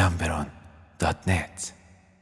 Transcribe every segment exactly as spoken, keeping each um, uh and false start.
گمبران دات نت.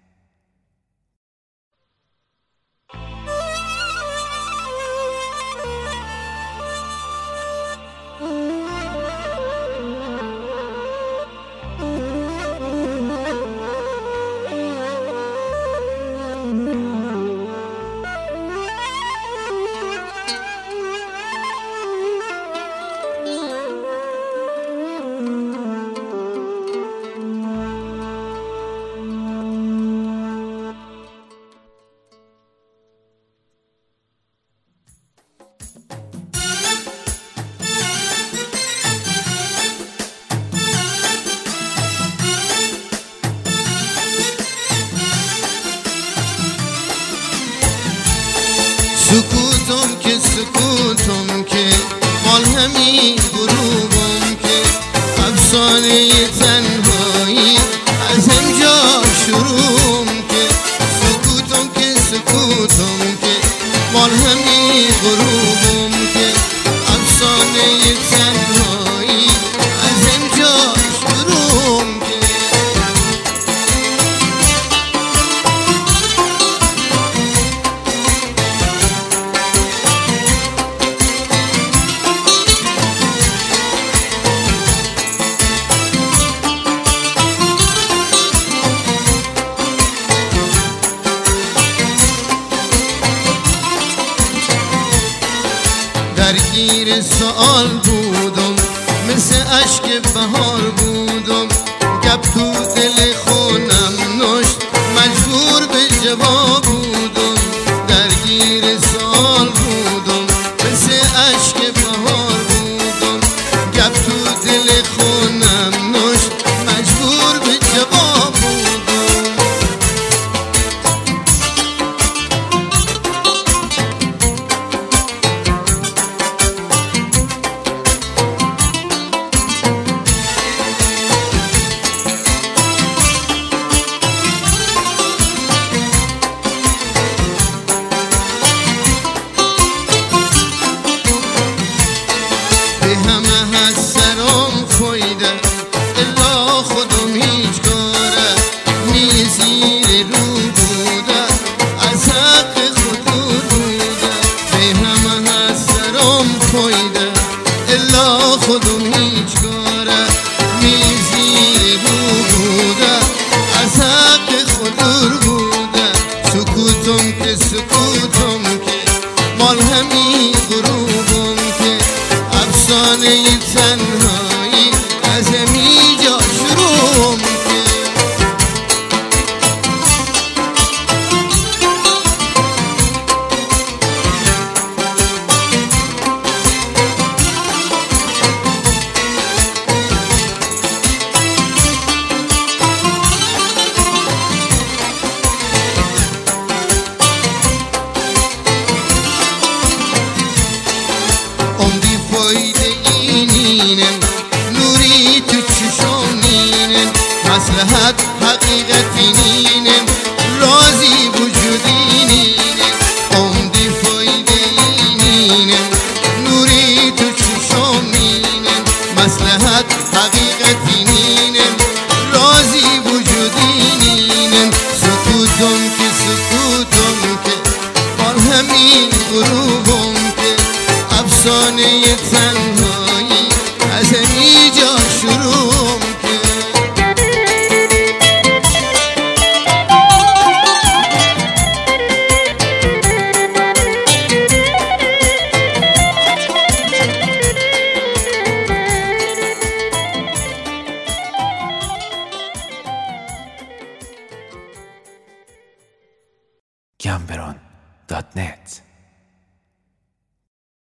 سکوتم که سکوتم که مال همین غروبم که افسانه تنهایی از اینجا شروعم که سکوتم که سکوتم که مال همین غروبم که افسانه تنهایی از اینجا شروعم که درگیر سوال بودم مثل عشق بهار بودم گپ تو دل خونم نشت مجبور به جواب بودم درگیر سوال بودم مثل عشق بهار بودم گپ تو دل خونم نشت مجبور به جواب بودم خودم هیچ کاره میزی رو بوده از حق خودور بوده سکوتم که سکوتم که مال همین غروبم که افسانه تنهایی از همین جا شروعم که مصلحت حقیقتی نینم رازی وجودی نینم عمدی فایده نینم نوری تو چشم نینم مصلحت حقیقتی نینم رازی وجودی نینم سکوتم که سکوتم که مال همین غروبم که افسانه تنهایی از همین جا شروعم که گمبران دات نت.